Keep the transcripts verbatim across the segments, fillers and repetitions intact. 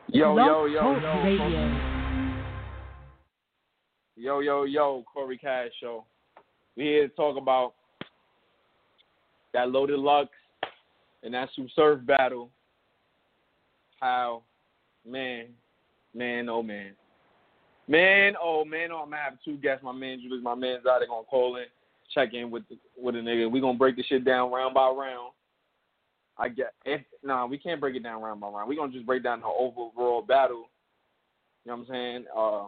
Yo, yo, yo, Talk yo, Radio. yo, yo, yo, Corey Cash Show. We here to talk about that Loaded Lux and that Sue Surf battle. How, man, man, oh man. Man, oh man, oh, I'm going to have two guests. My man Julius, my man's out. They're going to call in, check in with the, with a nigga. We're going to break the shit down round by round. I get if nah, we can't break it down round by round. We're gonna just break down the overall battle. You know what I'm saying? Uh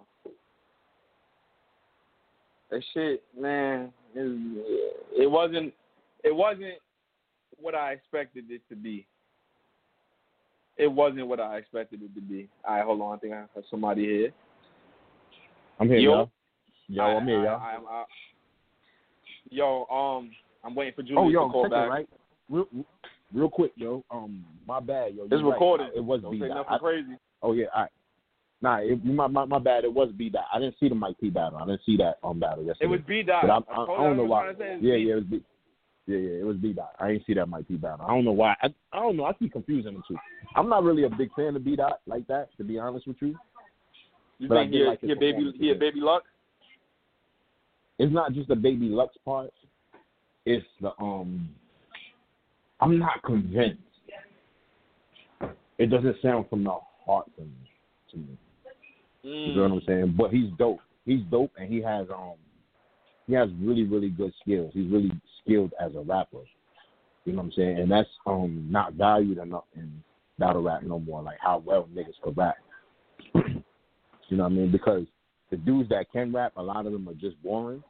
that shit, man, it, it wasn't it wasn't what I expected it to be. It wasn't what I expected it to be. Alright, hold on, I think I have somebody here. I'm here, yo. y'all. Yo, I, I'm here, y'all. I, I, I, yo, um, I'm waiting for Julius oh, yo, to call check back. It, right? Real, Real quick, yo. Um, my bad, yo. It's recorded. Right. It was Don't B. say Dot. nothing I, crazy. Oh yeah, all right. Nah, it, my, my my bad. It was B. Dot. I didn't see the Mike P battle. I didn't see that um battle yesterday. It was B. Dot. But I, I, I, I, I don't know why. Yeah, B. yeah, it was B. Yeah, yeah, it was B. Dot. I didn't see that Mike P battle. I don't know why. I, I don't know. I keep confusing them two. I'm not really a big fan of B. Dot like that, to be honest with you. You but think he, like he a baby? He a baby Lux? It's not just the baby Lux part. It's the um. I'm not convinced. It doesn't sound from the heart to me. To me. Mm. You know what I'm saying? But he's dope. He's dope, and he has um, he has really, really good skills. He's really skilled as a rapper. You know what I'm saying? And that's um not valued enough in battle rap no more. Like how well niggas could rap. You know what I mean? Because the dudes that can rap, a lot of them are just boring.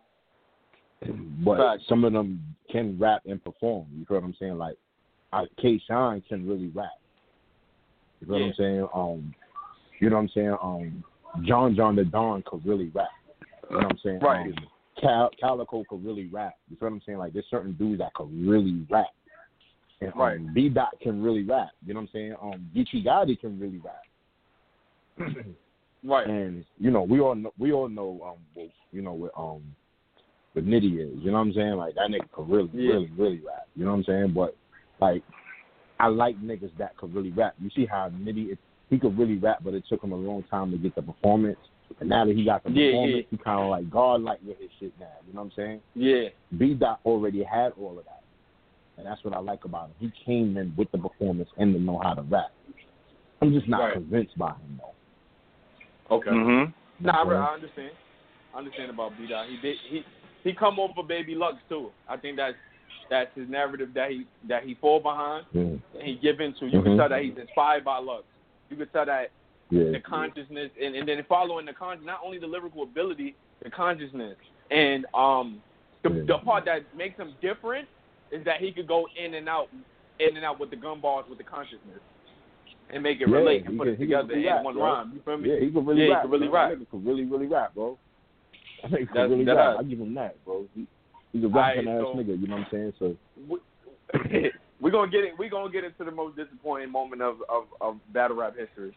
But Fact. some of them can rap and perform. You know what I'm saying? Like, I, K. Shine can really rap. You know yeah. what I'm saying? Um, you know what I'm saying? Um, John John the Don could really rap. You know what I'm saying? Right. Um, Cal- Calico could really rap. You know what I'm saying? Like, there's certain dudes that could really rap. And um, right. B. Dot can really rap. You know what I'm saying? Um, Geechee Gotti can really rap. Right. And you know, we all know, we all know um, what, you know, what um, what Nitty is. You know what I'm saying? Like that nigga could really, yeah. really, really rap. You know what I'm saying? But like, I like niggas that could really rap. You see how Nitty, it, he could really rap, but it took him a long time to get the performance. And now that he got the yeah, performance, yeah. he kind of like godlike with his shit now. You know what I'm saying? Yeah. B. Dot already had all of that, and that's what I like about him. He came in with the performance and to know how to rap. I'm just not right. convinced by him though. Okay. Mm-hmm. Nah, I, I understand. I understand about B. Dot. He did. He he come over Baby Lux too. I think that's that's his narrative that he that he fall behind Mm. and he give into. You Mm-hmm. can tell that he's inspired by Lux. You can tell that yeah. the consciousness and, and then following the con not only the lyrical ability, the consciousness. And um the yeah. the part that makes him different is that he could go in and out in and out with the gun bars with the consciousness. And make it yeah, relate and put can, it together really in rap, one bro. rhyme. You feel me? Yeah, he can really yeah, rap. He can really bro. rap. That nigga can really, really rap, bro. That nigga can That's, really that rap. is. I give him that, bro. He, he's a rapping right, ass so, nigga. You know what I'm saying? So we, we're gonna get it. We're gonna get into the most disappointing moment of, of, of battle rap history.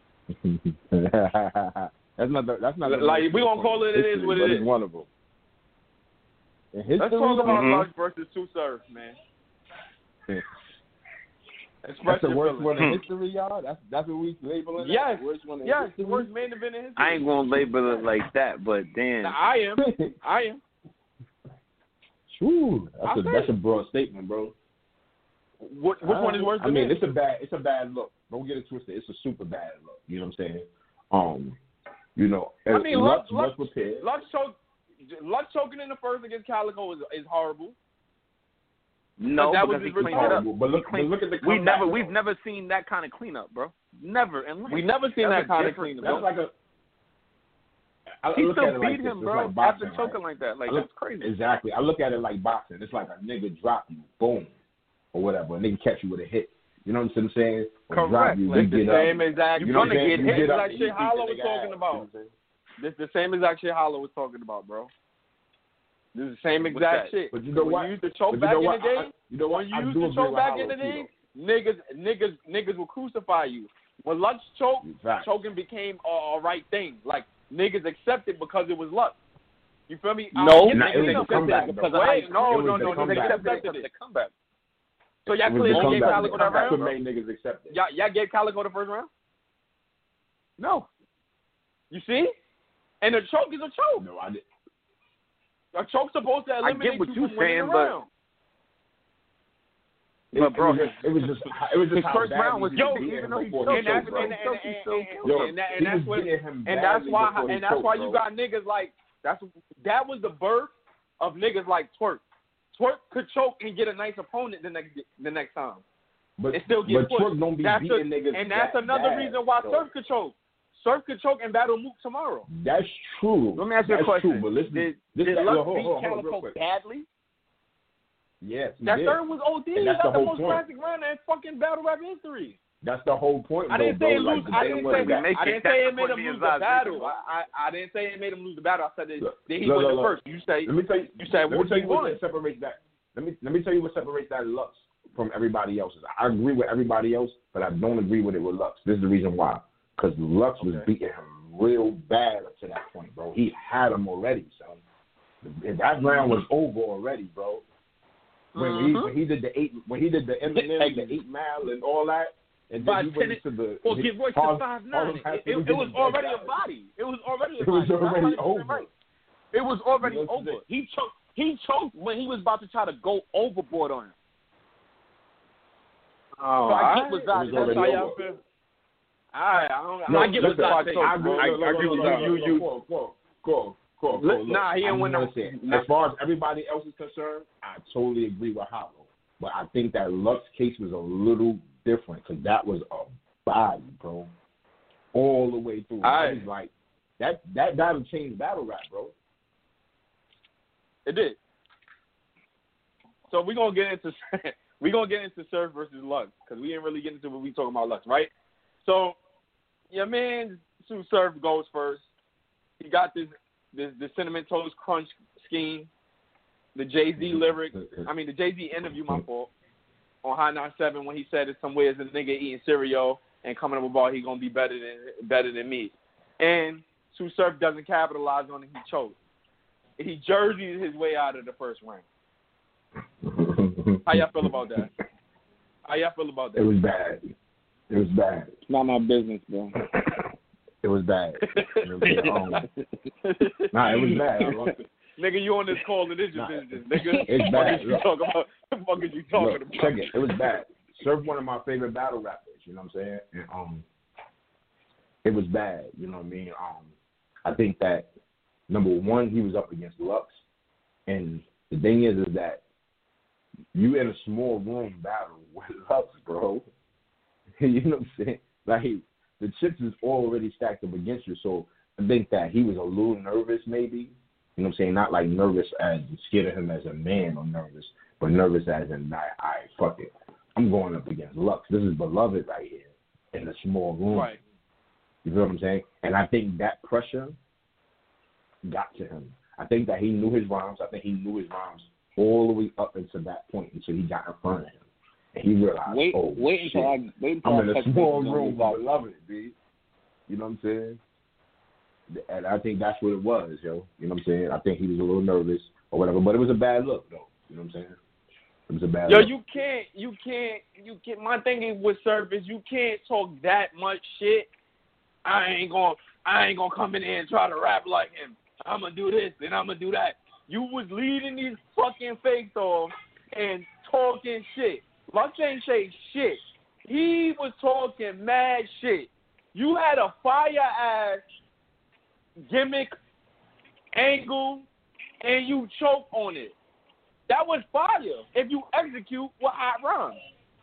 that's not the, that's not the like we gonna call it. It history, is what but it it's is. one of them. In history, Let's talk about mm-hmm. Lux versus Sue Surf, man. Express That's the your worst feelings. one in history, y'all. That's that's what we labeling. Yes, the worst one in yes, history. the worst main event in history. I ain't gonna label it like that, but damn. Now, I am. I am. True. That's I'll a say that's it. a broad statement, bro. What, which one is worse I than mean, this? it's a bad it's a bad look. Don't get it twisted. It's a super bad look. You know what I'm saying? Um, you know, I mean, Lux Lux, was prepared. Lux, choke, Lux choking in the first against Calico is, is horrible. No, that was because he his cleaned it up. But look, but look at the we comeback, never, though. we've never seen that kind of cleanup, bro. Never in life. We never seen That's that kind of different- cleanup. That's like a. I, I He look still at it like beat this. him, It's bro, like boxing, after choking right? like that. Like, I look, that's crazy. Exactly. I look at it like boxing. It's like a nigga drop you, boom, or whatever. A nigga catch you with a hit. You know what I'm saying? Or Correct. Drop you, Like you the get same up. exact. You You're know what gonna I'm get saying? hit. You get up Like and shit you beat Hollow the was nigga talking ass. about. You know what I'm saying? This the same exact shit Hollow was talking about, bro. This is the same What's exact that? shit. But you know when what? you used to choke But you back know in what? the day, I, I, you know what? when I you used do to agree choke with back Hollow in the too, day, though. niggas, niggas, niggas will crucify you. When Lux choked, Right. choking became a, a right thing. Like niggas accepted because it was Lux. You feel me? No. Uh, Nah, niggas it was a accepted comeback, because though. of wait, no, It was no, a no, niggas comeback. accepted The it. comeback. So y'all It was clearly the gave comeback. Calico that That's round. what made niggas accept it. Y'all, y'all gave Calico the first round. No. You see? And a choke is a choke. No, I didn't. A choke's supposed to I eliminate get what you you're from winning saying, the but round. It, But, bro, it was just, it was just, it was just his how first bad round was he yo, beating even him though he before choked, And he that's choked, bro. and, and, and, and, and, Yo, and, that, he and that's was what beating him and that's badly why before he and that's choked, why bro. you got niggas like that's that was the birth of niggas like Twerk. Twerk could choke and get a nice opponent the next the next time. But, It still but gets pushed. Twerk don't be That's beating a, niggas and that's that another bad, reason why so. Surf could choke. Surf could choke and battle Mook tomorrow. That's true. Let me ask you a That's question. True, but listen, Did, this did that, Lux hold, hold, beat hold, hold, real Calico quick. badly? Yes, he That did. third was O D. And He that's got the the whole most point. classic round in fucking battle rap history. That's the whole point, I though, didn't bro. say Like, lose. the I thing didn't was say. that- make I it- didn't that's say the it made point him me lose and the Zaz battle. making. I, I I didn't say it made him lose the battle. I said that, Look, that he look, won look, the look. first. You say. Let me tell you. You said let me what tell he you what won. separates that. Let me let me tell you what separates that Lux from everybody else's. I agree with everybody else, but I don't agree with it with Lux. This is the reason why. Because Lux was Okay. beating him real bad up to that point, bro. He had him already, son. That round was over already, bro. When Mm-hmm. he when he did the eight when he did the Eminem, the eight mile and all that, and then Five, he went ten, into the Or give Royce Harlem- to five Harlem nine. High It, School it, did it was the already best. a body. It was already a It was body. That's already one hundred percent over. Right. It was already You know what I'm over. saying? He choked. He choked when he was about to try to go overboard on him. Oh, So I all get right. what It Zaz. was That's already how y'all over. feel. All right, I don't. No, I get what listen, Zaz I, saying. I agree, I- look, I agree look, with look, you. look, You- you- Cool, cool, cool, cool, Look, cool. nah, he I ain't win just no- wanna say, nah. as far as everybody else is concerned, I totally agree with Hollow. But I think that Lux case was a little different because that was a body, bro, all the way through. I Alright. was like, that that battle changed battle rap, bro. It did. So we're gonna get into we gonna get into Surf versus Lux because we didn't really get into what we talking about Lux, right? So your man Sue Surf goes first. He got this this the Cinnamon Toast Crunch scheme, the Jay Z lyric. I mean the Jay Z interview, my fault, on High nine seven when he said it's some way as a nigga eating cereal and coming up with ball he gonna be better than better than me. And Sue Surf doesn't capitalize on it. He choked. He jerseyed his way out of the first round. How y'all feel about that? How y'all feel about that? It was bad. It was bad. It's not my business, bro. It was bad. You know what I'm saying? Um, nah, it was bad. Nigga, you on this call and it's your Nah, business, nigga. it's What bad. you talking about? What the fuck is you talking Look, about? check it. It was bad. Surf one of my favorite battle rappers. You know what I'm saying? And um, it was bad. You know what I mean? Um, I think that number one, he was up against Lux, and the thing is, is that you in a small room battle with Lux, bro. You know what I'm saying? Like the chips is already stacked up against you, so I think that he was a little nervous, maybe. You know what I'm saying? Not like nervous as scared of him as a man or nervous, but nervous as in, all right, fuck it. I'm going up against Lux. This is beloved right here in a small room. Right. You feel what I'm saying? And I think that pressure got to him. I think that he knew his rhymes. I think he knew his rhymes all the way up until that point until he got in front of him. And he realized, Wait, oh, wait shit. until I wait until I'm I in a touch small base with room, you but about I love it, B. You know what I'm saying? And I think that's what it was, yo. You know what I'm saying? I think he was a little nervous or whatever, but it was a bad look, though. You know what I'm saying? It was a bad Yo, look. you can't, you can't, you can't. My thing is with Surf is you can't talk that much shit. I ain't gonna, I ain't gonna come in there and try to rap like him. I'm gonna do this and I'm gonna do that. You was leading these fucking fakes off and talking shit. Lux ain't say shit. He was talking mad shit. You had a fire ass gimmick angle and you choke on it. That was fire if you execute with hot rhymes.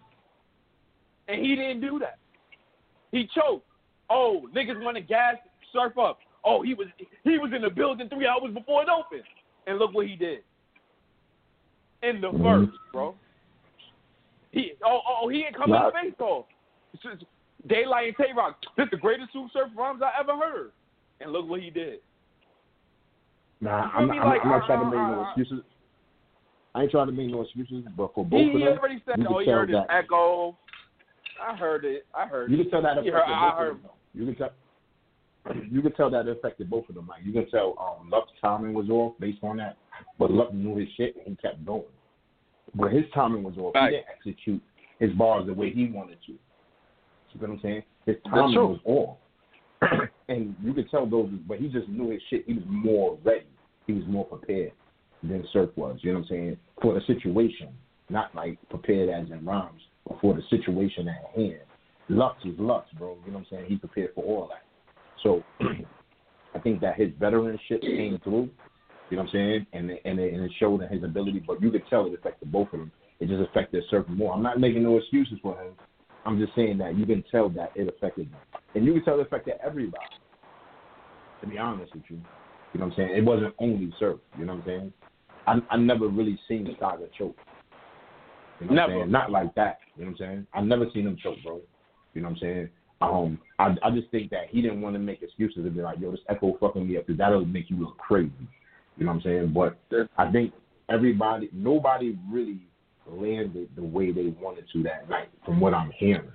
And he didn't do that. He choked. Oh, niggas want to gas Surf up. Oh, he was he was in the building three hours before it opened. And look what he did. In the Mhm. first, bro. He oh oh he ain't coming Right. to face off. It's just Daylight and Tay Rock. This is the greatest Sue Surf rhymes I ever heard. And look what he did. Nah, You feel I'm, me? I'm, Like, I'm not uh, trying to uh, make no uh, excuses. I ain't trying to make no excuses, but for both He, of he them, already said, you oh, can he tell heard his that. echo. I heard it. I heard You it. can tell that He affected heard- both I of heard- them. You can tell. You can tell that it affected both of them. Like you can tell, um, Lux's timing was off based on that, but Lux knew his shit and he kept going. But his timing was off. Right. He didn't execute his bars the way he wanted to. You know what I'm saying? His timing true. was off. and you could tell those, but he just knew his shit. He was more ready. He was more prepared than Surf was. You know what I'm saying? For the situation, not like prepared as in rhymes, but for the situation at hand. Lux is Lux, bro. You know what I'm saying? He prepared for all that. So I think that his veteranship came through. You know what I'm saying? And and it, and it showed his ability, but you could tell it affected both of them. It just affected Surf more. I'm not making no excuses for him. I'm just saying that you can tell that it affected him. And you can tell it affected everybody, to be honest with you. You know what I'm saying? It wasn't only Surf. You know what I'm saying? I I never really seen Saga choke. You know what never. I'm saying? Not like that. You know what I'm saying? I've never seen him choke, bro. You know what I'm saying? Um, I I just think that he didn't want to make excuses and be like, yo, this Echo fucking me up, because that'll make you look crazy. You know what I'm saying? But I think everybody, nobody really landed the way they wanted to that night, from what I'm hearing.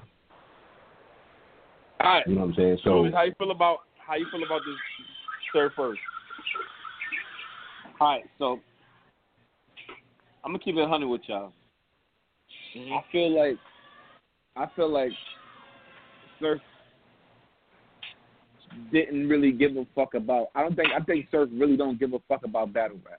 All right. You know what I'm saying? So, Louis, how you feel about how you feel about this Surf first? All right, so I'm gonna keep it one hundred with y'all. Mm-hmm. I feel like I feel like Surf didn't really give a fuck about. I don't think I think Surf really don't give a fuck about battle rap.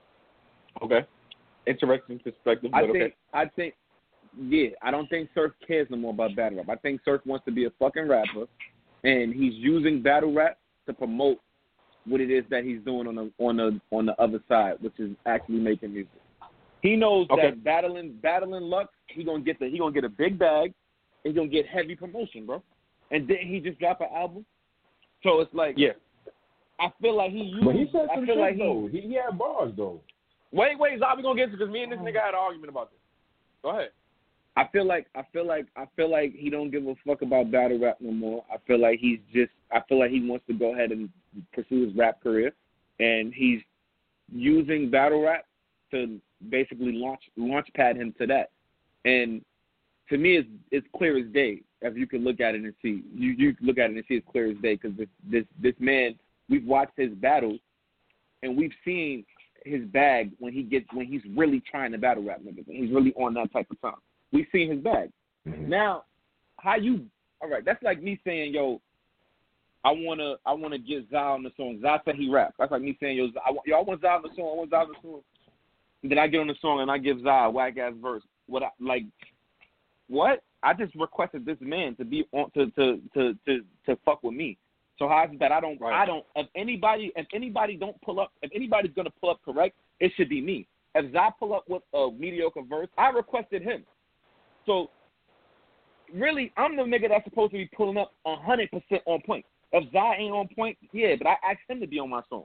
Okay. Interesting perspective. I but think okay. I think yeah, I don't think Surf cares no more about battle rap. I think Surf wants to be a fucking rapper, and he's using battle rap to promote what it is that he's doing on the on the on the other side, which is actually making music. He knows Okay. that battling battling Lux, he gonna get the he gonna get a big bag, and he gonna get heavy promotion, bro. And then he just drop an album. So it's like, yeah. I feel like he used. but he said I some feel shit, like though. he. He, he had bars, though. Wait, wait, Zah, we gonna get to because me and this nigga had an argument about this. Go ahead. I feel like I feel like I feel like he don't give a fuck about battle rap no more. I feel like he's just I feel like he wants to go ahead and pursue his rap career, and he's using battle rap to basically launch launch pad him to that. And to me, it's it's clear as day. If you can look at it and see, you you can look at it and see it's clear as day because this this this man, we've watched his battles, and we've seen his bag when he gets when he's really trying to battle rap niggas, and he's really on that type of time. We've seen his bag. Mm-hmm. Now, how you? All right, that's like me saying, yo, I wanna, I wanna get Zah on the song. Zah said he rap. That's like me saying, yo, I, yo, I want Zah on the song. I want Zah on the song. And then I get on the song and I give Zah a whack ass verse. What? I, like, what? I just requested this man to be on to to to to, to fuck with me. So how is it that I don't? Right. I don't. If anybody, if anybody don't pull up, if anybody's gonna pull up correct, it should be me. If Zah pull up with a mediocre verse, I requested him. So, really, I'm the nigga that's supposed to be pulling up one hundred percent on point. If Zah ain't on point, yeah, but I asked him to be on my song.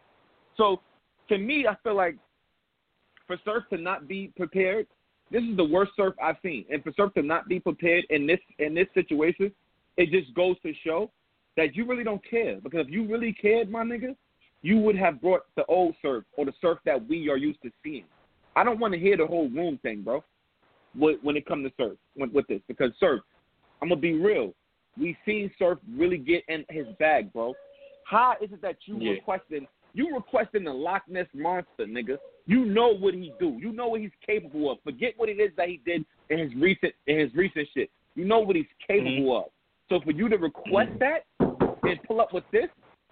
So, to me, I feel like for Surf to not be prepared, this is the worst Surf I've seen. And for Surf to not be prepared in this in this situation, it just goes to show that you really don't care. Because if you really cared, my nigga, you would have brought the old Surf or the Surf that we are used to seeing. I don't want to hear the whole room thing, bro. When it comes to Surf, with this, because Surf, I'm gonna be real. We seen Surf really get in his bag, bro. How is it that you yeah. requesting? You requesting the Loch Ness monster, nigga. You know what he do. You know what he's capable of. Forget what it is that he did in his recent in his recent shit. You know what he's capable mm-hmm. of. So for you to request mm-hmm. that and pull up with this,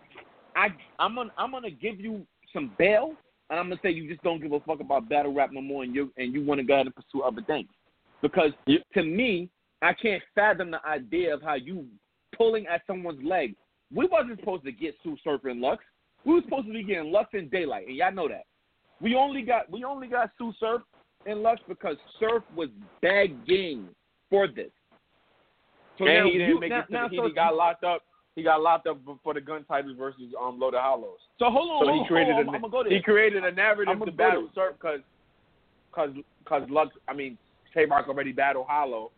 I I'm gonna I'm gonna give you some bail. And I'm gonna say you just don't give a fuck about battle rap no more, and you and you want to go ahead and pursue other things. Because yep. to me, I can't fathom the idea of how you pulling at someone's leg. We wasn't supposed to get Sue Surf and Lux. We were supposed to be getting Lux and Daylight, and y'all know that. We only got we only got Sue Surf and Lux because Surf was begging for this. So and now he didn't you, make now, it to now, the heat. so He got locked up. He got locked up for the gun titles versus um Loaded Hollows. So hold on, so hold he created on, a I'm gonna go there. he created a narrative to battle there. Surf because because because Lux I mean K-Rock already battled Hollow,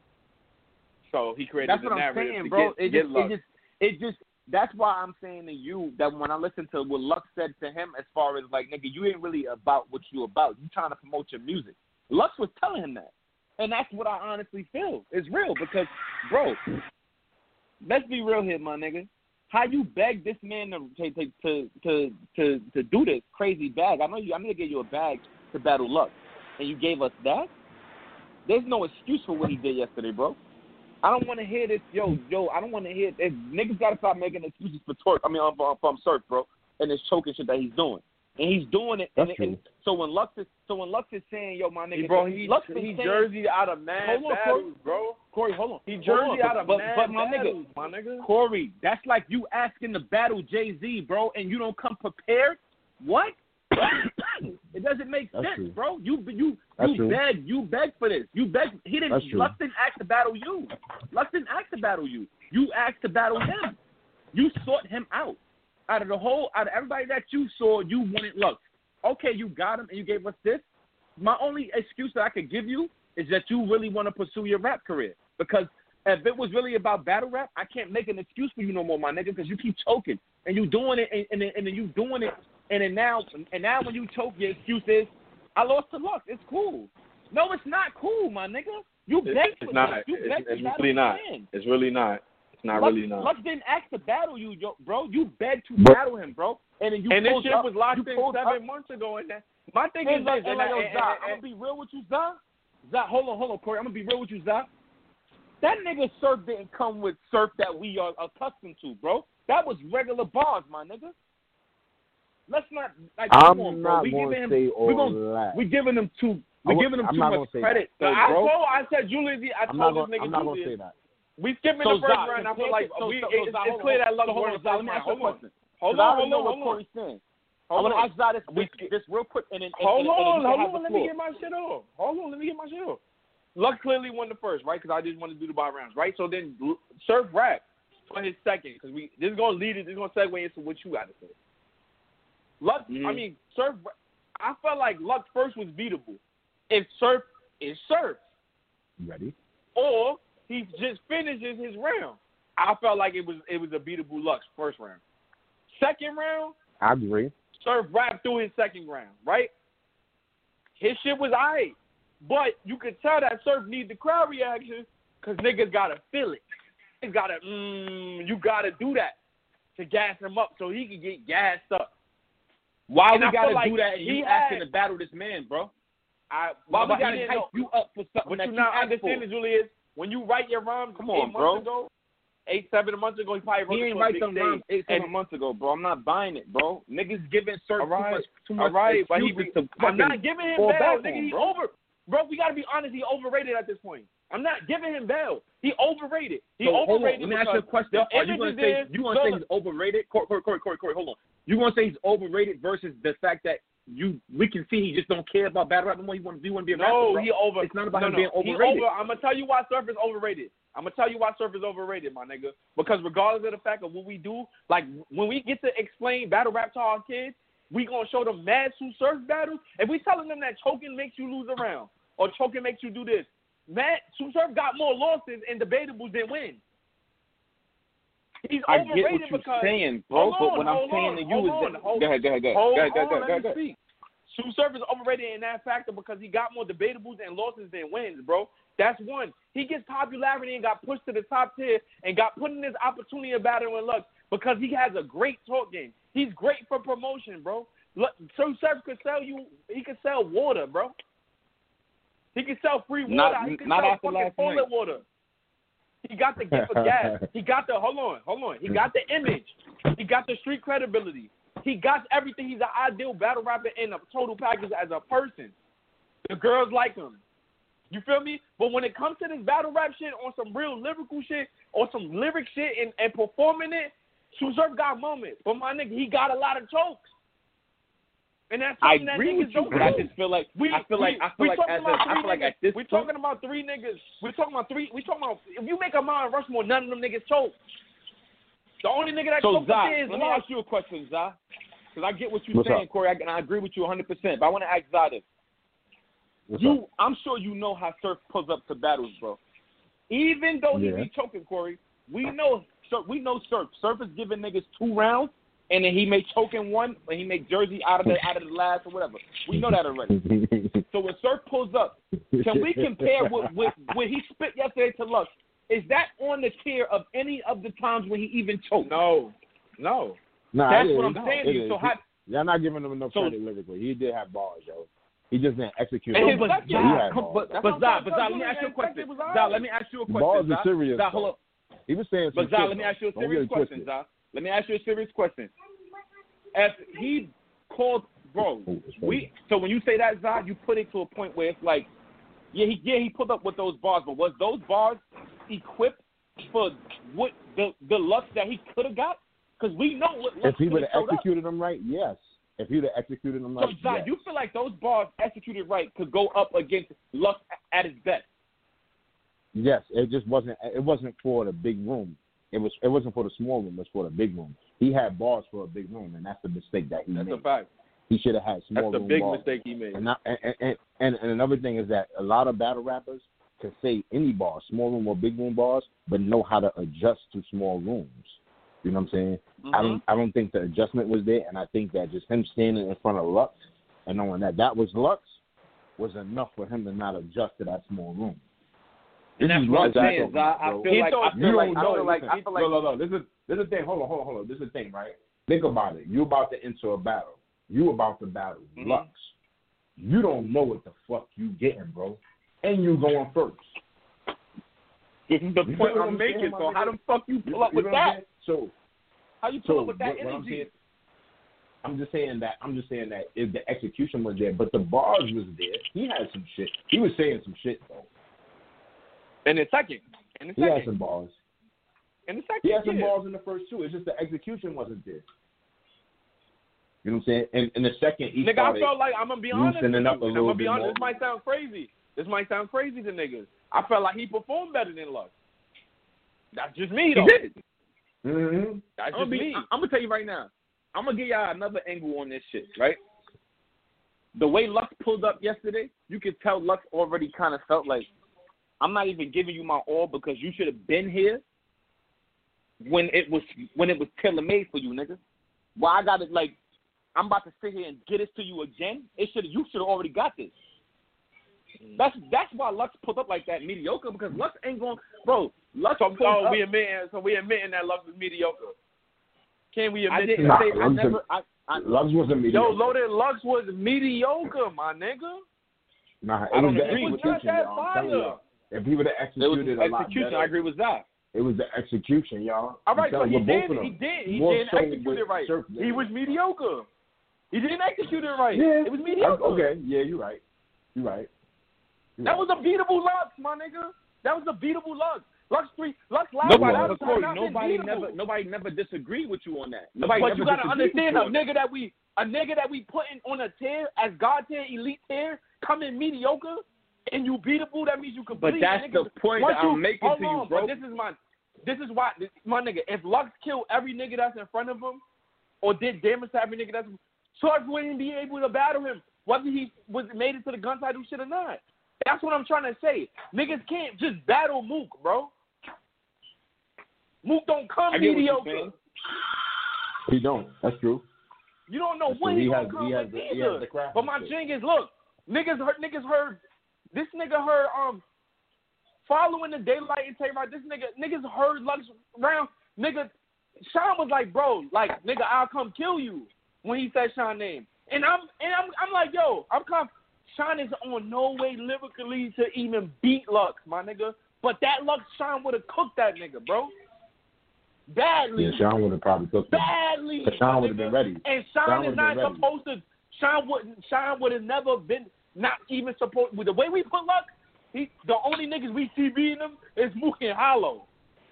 so he created that's a what narrative I'm saying, to bro. get, it, get just, Lux. it just it just that's why I'm saying to you that when I listen to what Lux said to him, as far as like nigga, you ain't really about what you about. You trying to promote your music. Lux was telling him that, and that's what I honestly feel is real because, bro, let's be real here, my nigga. How you beg this man to to to to to, to do this crazy bag? I know you. I'm gonna give you a bag to battle Lux, and you gave us that. There's no excuse for what he did yesterday, bro. I don't want to hear this, yo, yo. I don't want to hear this. Niggas gotta stop making excuses for Twerk. I mean, um, um, from Surf, bro, and this choking shit that he's doing, and he's doing it. And, That's and so when Lux is, so when Lux is saying, yo, my nigga, Hey, bro, he Lux he is saying, jersey out of mad hold on, battles, Corey, bro. Corey, hold on. He Hold jersey on, out of but, mad but my battles, nigga, my nigga. Corey, that's like you asking to battle Jay-Z, bro, and you don't come prepared. What? It doesn't make That's sense, true. bro. You you That's you true. beg you beg for this. You beg. He didn't. That's true. Lux didn't ask to battle you. Lux didn't ask to battle you. You asked to battle him. You sought him out. Out of the whole, out of everybody that you saw, you wanted Lux. Okay, you got him and you gave us this. My only excuse that I could give you is that you really want to pursue your rap career. Because if it was really about battle rap, I can't make an excuse for you no more, my nigga, because you keep choking and you doing it, and, and, then- and then you doing it, and then now, and now when you choke, your excuse is, I lost to Lux. It's cool. No, it's not cool, my nigga. You It's, begged it's for not. this. You It's, begged it's to battle really the not. man. It's really not. It's not Lux, really not. Lux didn't ask to battle you, yo, bro. You begged to But- battle him, bro. And then you and this pulled shit up, was locked you in pulled seven up. months ago. And that, my thing And is like, this, and and, like, I, yo, and, Zah, and, I'm gonna be real with you, Zah. Zah, hold on, hold on, Corey. I'm gonna be real with you, Zah. That nigga Surf didn't come with Surf that we are accustomed to, bro. That was regular bars, my nigga. Let's not like I'm come on, bro. not We going giving to him, say all we gonna, that. we giving him too, we I wa- giving him I'm too not much gonna say credit, No, though, I bro. told, I said Julius. I I'm told not this gonna, nigga I'm not gonna Julius. say that. We skipping So the first Zah, round. I compare feel like it- so, we, so, it's, so, Zah, it's hold clear on, that Lux so, hold won on, the Zah, let first me round. ask you a Hold on. question. Hold Because I on, already hold know on, what hold on. Corey's saying. I Hold want to on. ask Zah this, We this, this real quick, and then and, Hold and, and, on, and you can hold have on. the Let me floor. get my shit off. Hold on, let me get my shit off. Lux clearly won the first, right? Because I just want to do the buy rounds, right? So then Surf rap for his second, because we this is gonna lead it. This is gonna segue into what you got to say. Lux, Mm-hmm. I mean Surf. I felt like Lux first was beatable. If Surf is Surf, You ready? or he just finishes his round, I felt like it was it was a beatable Lux first round. Second round, I agree. Surf rapped through his second round, right? His shit was alright, but you could tell that Surf need the crowd reaction because niggas gotta feel it. Niggas gotta, mm, you gotta do that to gas him up so he can get gassed up. Why And we I gotta feel like do that and he you had- asking to battle this man, bro? I, Why we but he gotta didn't hype know- you up for something What that you you not asked understanding, for? Julius, when you write your rhymes Come eight on, months bro. ago, eight, seven months ago, he probably wrote He it ain't for a write big them stage. rhymes eight, seven And- months ago, bro. I'm not buying it, bro. Niggas giving Surf All right, too much, too all much right, but he, excuses to I'm not fucking giving him fall bail, back nigga. on, He bro. over, bro. We gotta be honest. He overrated at this point. I'm not giving him bail. He overrated. He So, hold on. overrated. Let me ask you a because question. the Are you image gonna is say there. you gonna say No, he's overrated? Corey, Corey, Corey, Corey, Corey, hold on. You gonna say he's overrated versus the fact that you we can see he just don't care about battle rap anymore. He want to he want to be a rapper, No, bro. he over. It's not about no, him no. being He overrated. over. I'm gonna tell you why Surf is overrated. I'm gonna tell you why Surf is overrated, my nigga. Because regardless of the fact of what we do, like when we get to explain battle rap to our kids, we gonna show them mad Sue Surf battles, and we telling them that choking makes you lose a round or choking makes you do this. Matt Sue Surf got more losses and debatables than wins. He's I get overrated what you're because saying, bro. hold But on, what I'm hold saying on, to you hold is on, that hold go ahead, go ahead, go ahead, Hold go ahead, go on, ahead, let go me ahead. speak. Sue Surf is overrated in that factor because he got more debatables and losses than wins, bro. That's one. He gets popularity and got pushed to the top tier and got put in this opportunity of battling Lux because he has a great talk game. He's great for promotion, bro. Look, Sue Surf could sell you. He could sell water, bro. He can sell free water. Not- he can not sell after fucking last toilet night. water. He got the gift of gas. He got the hold on, hold on. He got the image. He got the street credibility. He got everything. He's an ideal battle rapper in a total package as a person. The girls like him. You feel me? But when it comes to this battle rap shit on some real lyrical shit or some lyric shit and, and performing it, Sue Surf got moments. But my nigga, he got a lot of chokes. And that's I something that agree niggas with you, don't but I do. just feel like We, I feel we, like I we feel like talking as a, about I three feel like niggas. at this We're point, talking about three niggas. We're talking about three. We talking about if you make a Mount Rushmore, none of them niggas choke. The only nigga that so choked Zah, up there is let me Lux. ask you a question, Zah, because I get what you're What's saying, up? Corey, I, and I agree with you one hundred percent. But I want to ask Zah this. What's You, up? I'm sure you know how Surf pulls up to battles, bro. Even though he Yeah. be choking, Corey, we know Surf. We know Surf. Surf is giving niggas two rounds, and then he may choke in one, and he make Jersey out of the out of the last or whatever. We know that already. So when Surf pulls up, can we compare what what, what he spit yesterday to Lux? Is that on the tier of any of the times when he even choked? No, no. Nah, That's it what is. I'm saying to It you. is. So how? Y'all not giving him enough So- credit lyrically. He did have bars, yo. He just didn't execute. And it. his but second- But he had Zah, balls. but, That's but what Zah, I'm but saying. Zah, let me ask you a His question. second was Zah, alright. let me ask you a Balls question. are Zah, serious. Zah, though. hold up. He was saying some But Zah, shit, let me though. ask you a Don't serious get it question, twisted. Zah. Let me ask you a serious question. If he called, bro, Oh, it's crazy. we so when you say that, Zah, you put it to a point where it's like, yeah, he yeah he put up with those bars, but was those bars equipped for what the the luck that he could have got? Because we know what luck If he would could have have showed up. executed them right, yes. If he would have executed them So, right, Zah, yes. you feel like those bars executed right could go up against luck at his best? Yes, it just wasn't. It wasn't for the big room. It was. It wasn't for the small room. It was for the big room. He had bars for a big room, and that's the mistake that he That's made. a fact. He should have had small That's the room big bars. mistake he made. And, not, and, and, and and another thing is that a lot of battle rappers can say any bars, small room or big room bars, but know how to adjust to small rooms. You know what I'm saying? Mm-hmm. I don't. I don't think the adjustment was there, and I think that just him standing in front of Lux and knowing that that was Lux was enough for him to not adjust to that small room. And that's is what I'm Lux saying, talking Zah. about, I bro. feel He like told- I You feel like don't I know. feel like Listen, I feel like no, no, no. This is this is the thing. Hold on, hold on, hold on. This is the thing, right? Think about it. You about to enter a battle. You about to battle Mhm. Lux. You don't know what the fuck you getting, bro. And you going first. this is the You point feel what I'm I'm making. saying, So my how nigga? the fuck you You, pull up you with know what I'm that? saying? So, How you pull so up with that what, what I'm energy? saying, I'm just saying that I'm just saying that if the execution was there, but the bars was there. He had some shit. He was saying some shit though. In the second. In the He had second. some bars. In the second. He had some yeah. balls in the first two. It's just the execution wasn't there. You know what I'm saying? And in the second, he Nigga, I started felt like, I'm going to be honest with you. loosening up a I'm little going to be bit honest. more. This might sound crazy. This might sound crazy to niggas. I felt like he performed better than Lux. That's just me, though. He did. Mm-hmm. That's I'm just gonna, be, me. I'm gonna tell you right now. I'm gonna give y'all another angle on this shit, right? The way Lux pulled up yesterday, you could tell Lux already kind of felt like I'm not even giving you my all because you should have been here when it was when it was tailor made for you, nigga. Well, I got it like I'm about to sit here and get it to you again. It should you should have already got this. That's that's why Lux pulled up like that mediocre because Lux ain't going, bro. Lux So, pulled oh, up. we admitting, so we admitting that Lux is mediocre. Can we I admit didn't that? Nah, say I Lux never. I, I, Lux wasn't mediocre. Yo, Loaded Lux was mediocre, my nigga. Nah, it I don't was the agree It was with not execution, that y'all. I'm telling fire. y'all. If he would have it was executed a lot execution. better, I agree with that. it was the execution, y'all. All right, I'm so he telling you, both did, of them. he did, he More didn't so execute with it right. Surf He than- was mediocre. He didn't execute it right. Yeah. It was mediocre. Okay, yeah, you're right. You're right. You're That right. was a beatable Lux, my nigga. That was a beatable Lux. Lux three, Lux last Nobody- fight, but that Corey, not been nobody beatable. never, nobody never disagreed with you on that. Nobody But never you gotta disagreed with understand, you a on that. nigga that we, a nigga that we putting on a tier as God tier, elite tier, coming mediocre, and you beatable. That means you complete. But that's nigga. the point Once that I'm making hold to you, on, bro. But this is my, this is why, this, my nigga. If Lux killed every nigga that's in front of him, or did damage to every nigga that's, Sarge wouldn't be able to battle him, whether he was made it to the gun title shit or not. That's what I'm trying to say. Niggas can't just battle Mook, bro. Mook don't come I get what you're mediocre. saying. He don't. That's true. You don't know That's what true. he, He gonna has- come he has with the- he either. has the craft But my and shit. thing is, look, niggas heard, niggas heard, this nigga heard, um, following the daylight and take right. This nigga, niggas heard Lux round. Nigga, Sean was like, bro, like, nigga, I'll come kill you when he said Sean's name. And I'm, and I'm, I'm like, yo, I'm come. Sean is on no way lyrically to even beat Lux, my nigga. But that Lux, Sean would have cooked that nigga, bro. Badly. Yeah, Sean would have probably cooked him. Badly. But Sean my would have nigga. been ready. And Sean, Sean is would've not been ready. supposed to. Sean wouldn't. Sean would have never been. Not even supposed. With the way we put Lux, he the only niggas we see beating him is Mook and Hollow.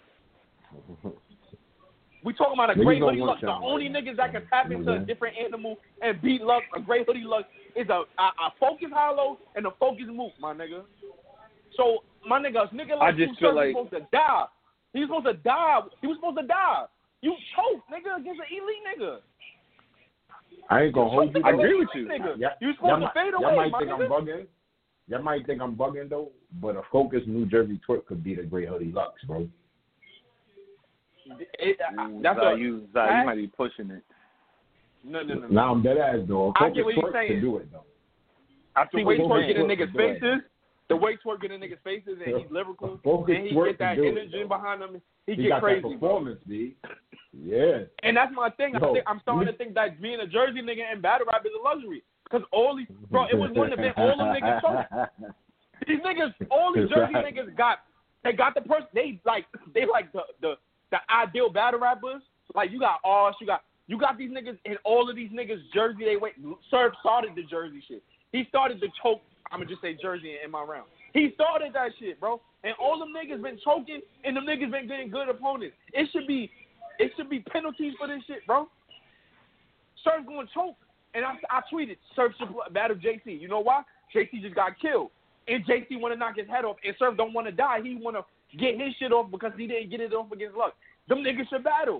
We talking about a Niggas great don't hoodie want Lux. The Sean only right now. niggas that can tap into a Mhm. different animal and beat Lux, a great hoodie Lux, is a a, a focus Hollow and a focus Mook, my nigga. So my nigga, nigga I like just you feel was like- supposed to die. He was supposed to die. He was supposed to die. You choked, nigga, against an elite nigga. I ain't gonna hold you. I though. agree with you. Nigga. Yeah, You supposed y'all to might, fade y'all away, might my think nigga. I'm bugging. Y'all might think I'm bugging though, but a focused New Jersey twerk could beat a Great Hoodie Lux, bro. It, Ooh, that's Zah, a, you, Zah, that- you might be pushing it. no, no, no, no. Now I'm dead ass though. A I get focused what you're twerk saying. can do it though. I The see way what Twerk you're get in saying. niggas' do it. faces, the way Twerk get in niggas' faces, and he's lyrical, Focus and he Twerk get that can do it, energy though. behind him, he, He get got crazy, that bro. performance, B. Yeah. And that's my thing. I Yo, think, I'm starting we- to think that being a Jersey nigga and battle rap is a luxury. Cause all these, bro, it was one event. All them niggas choked. These niggas, all these Jersey right. niggas got, they got the person. They like, they like the the the ideal battle rappers. Like you got Osh, you got you got these niggas, and all of these niggas Jersey. They went. Surf started the Jersey shit. He started the choke. I'm gonna just say Jersey in my round. He started that shit, bro. And all them niggas been choking, and them niggas been getting good opponents. It should be, it should be penalties for this shit, bro. Surf gonna choke. And I, I tweeted, Surf should battle J C. You know why? J C just got killed. And J C want to knock his head off. And Surf don't want to die. He want to get his shit off because he didn't get it off against Luck. Them niggas should battle.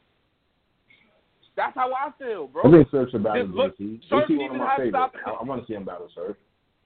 That's how I feel, bro. I think Surf should battle look, J C. Surf J C one of my favorites. I, I want to see him battle Surf.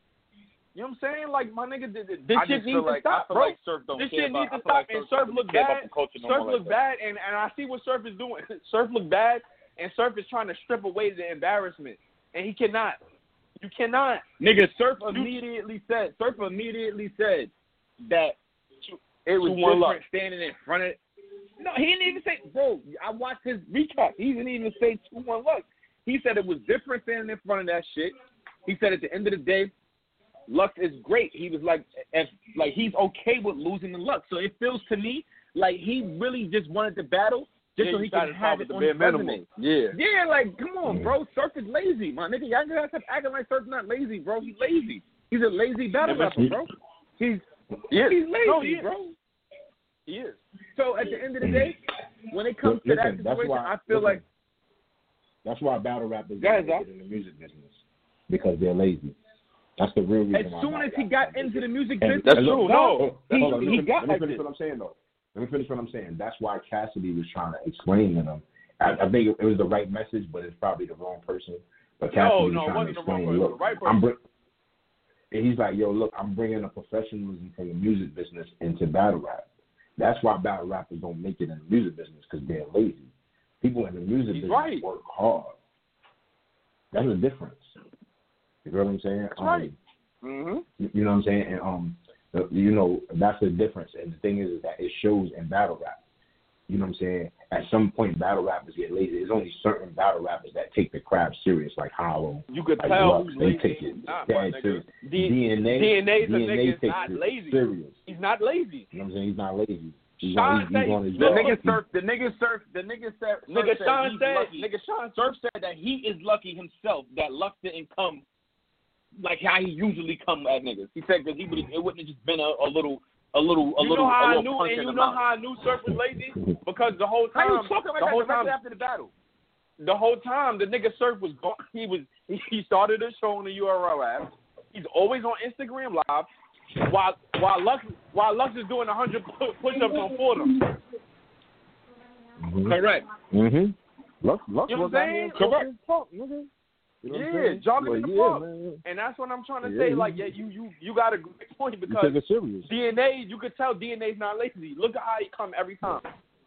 You know what I'm saying? Like, my nigga, this I shit needs like, to stop, I feel bro. like Surf don't this care shit about, needs to stop, like and Surf, Surf look care bad. about the culture no Surf more look like bad, and, and I see what Surf is doing. Surf look bad, and Surf is trying to strip away the embarrassment, and he cannot. You cannot. Nigga, Surf immediately said, Surf immediately said that it was different luck. standing in front of. No, he didn't even say, bro. I watched his recap. He didn't even say two one luck. He said it was different standing in front of that shit. He said at the end of the day, Lux is great. He was like, if, like he's okay with losing the Lux. So it feels to me like he really just wanted to battle just yeah, so he could have it on his resume. Yeah. Yeah, like, come on, bro. Surf is lazy, my nigga. Y'all guys have acting like Surf's not lazy, bro. He's lazy. He's a lazy battle yeah, rapper, bro. He's, yeah. he's lazy, no, he bro. He is. So at the end of the day, when it comes listen, to that situation, why, I feel listen, like. That's why battle rappers Guys, get in the music business. Because they're lazy. That's the real reason. As why soon as he got into the music and, business, that's and true. Look, No, he, he, on, he let got me like finish this. what I'm saying though. Let me finish what I'm saying. That's why Cassidy was trying to explain to them. I, I think it was the right message, but it's probably the wrong person. But Cassidy no, no, was trying to explain, person, look, right I'm br- and he's like, yo, look, I'm bringing a professionalism from the music business into battle rap. That's why battle rappers don't make it in the music business because they're lazy. People in the music He's business right. work hard. That's the difference. You know what I'm saying? That's um, right. Mm-hmm. You know what I'm saying? And um, you know that's the difference. And the thing is, is that it shows in battle rap. You know what I'm saying? At some point, battle rappers get lazy. There's only certain battle rappers that take the craft serious, like Hollow. You could like tell Lux. who's They lazy. take it Not, dead serious. D- D N A, D N A's a D N A nigga takes not it lazy. serious. He's not lazy. You know what I'm saying? He's not lazy. He's Sean on, he's, said he's on his The job. nigga Surf, the nigga Surf, the nigga Surf, Nigga Surf Sean he's said, lucky. nigga Sean Surf said that he is lucky himself that Lux didn't come like how he usually come at niggas. He said because he would it wouldn't have just been a, a little a little a you little know how a I little knew, punch and in you the know mouth. how I knew Surf was lazy? Because the whole How time, you talking like the that whole directly time, after the battle? the whole time, the nigga Surf was going. He was he started a show on the U R L app. He's always on Instagram Live, while while Lux while Lux is doing a hundred push-ups on Fordham. Mm-hmm. Correct. Mm-hmm. Lux, Lux You know was what out I'm here saying? talking talk, nigga. You know what I'm Yeah, saying? jogging Well, in the yeah, park. man. And that's what I'm trying to Yeah, say. he- Like, yeah, you you you got a great point You because take it serious. D N A, you could tell D N A's not lazy. Look at how he come every time.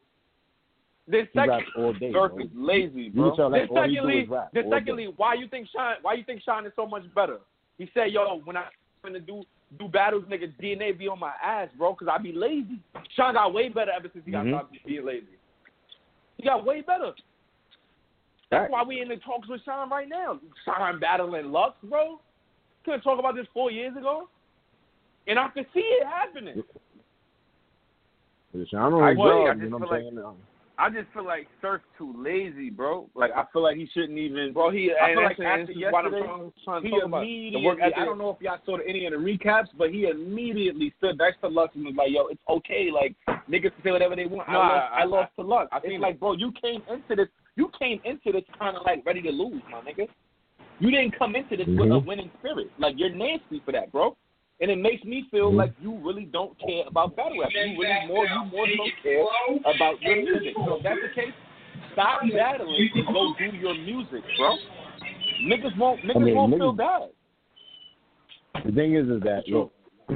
Then He second, raps all day, Surf bro. is lazy, You bro. can tell then that all he do secondly, is rap. then all day. secondly, why you think Sean? Why you think Sean is so much better? He said, "Yo, when I when to do do battles, nigga, D N A be on my ass, bro, because I be lazy." Sean got way better ever since he got Mhm. stopped being lazy. He got way better. That's Right. why we in the talks with Sean right now. Sean battling Lux, bro. Couldn't talk about this four years ago, and I can see it happening. Listen, I don't I know, agree. I you just know feel what I'm like- saying? Um, I just feel like Surf too lazy, bro. Like I feel like he shouldn't even. Bro, he I and feel that's, like and after this is what I'm yesterday, trying, trying to He talk about. The immediately, work ethic. I don't know if y'all saw any of the recaps, but he immediately stood next to Lux and was like, "Yo, it's okay. Like niggas can say whatever they want. I Nah, lost, I- I, lost to Lux. I It's seen like, it. bro, you came into this, you came into this kind of like ready to lose, my nigga. You didn't come into this with a Mhm. winning spirit. Like you're nasty for that, bro. And it makes me feel Mhm. like you really don't care about battle rap. You really more, you more so care about your music. So if that's the case, stop battling and go do your music, bro. Niggas won't, niggas I mean, won't niggas- feel bad. The thing is, is that look,